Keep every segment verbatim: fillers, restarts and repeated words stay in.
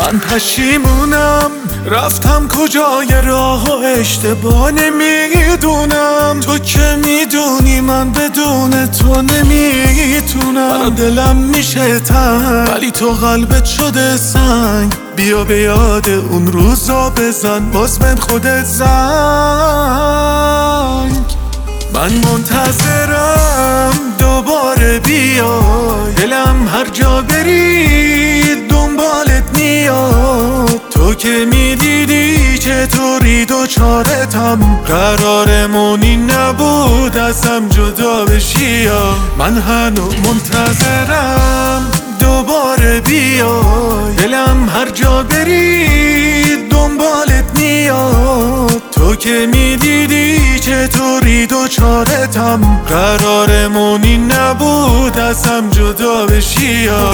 من پشیمونم رفتم کجای راه و اشتباه نمیدونم. تو که میدونی من بدون تو نمیتونم. دلم میشه تنگ ولی تو قلبت شده سنگ. بیا به یاد اون روزا بزن باز بهم خودت زنگ. من منتظرم دوباره بیای. دلم هر جا بری دنبالت میاد. تو که میدیدی چطوری دوچارتم. قرارمون این نبود ازم جدا بشی یا. من هنوز منتظرم دوباره بیای. دلم هر جا بری دنبالت میاد. تو که میدیدی چطوری دوچارتم. قرارمون این نبود ازم جدا بشی یا.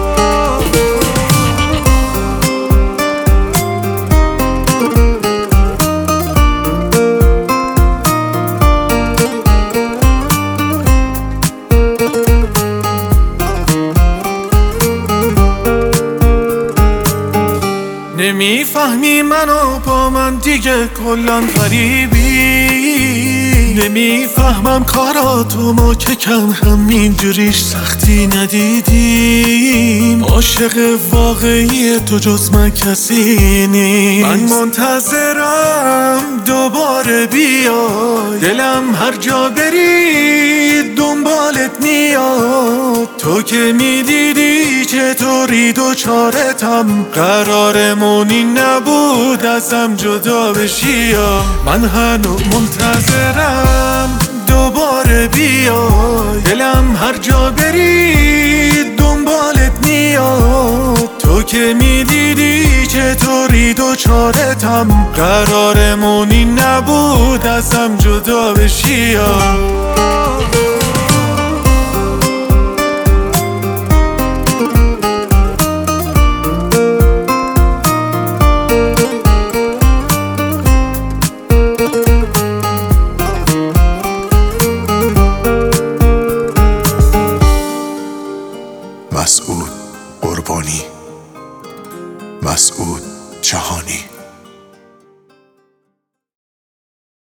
نمیفهمی منو با من دیگه کلان غریبی. نمیفهمم کاراتو ما که کم همینجوریش سختی ندیدیم. عاشق واقعی تو جز من کسی نیست. من منتظرم دوباره بیای. دلم هر جا بری دنبالت میاد. تو که میدیدی چطوری دوچارتم. قرارمون این نبود ازم جدا بشی یا. من هنوز منتظرم دوباره بیای. دلم هر جا بری دنبالت میاد. تو که میدیدی چطوری دوچارتم. قرارمون این نبود ازم جدا بشی یا. مسعود قربانی، مسعود جهانی.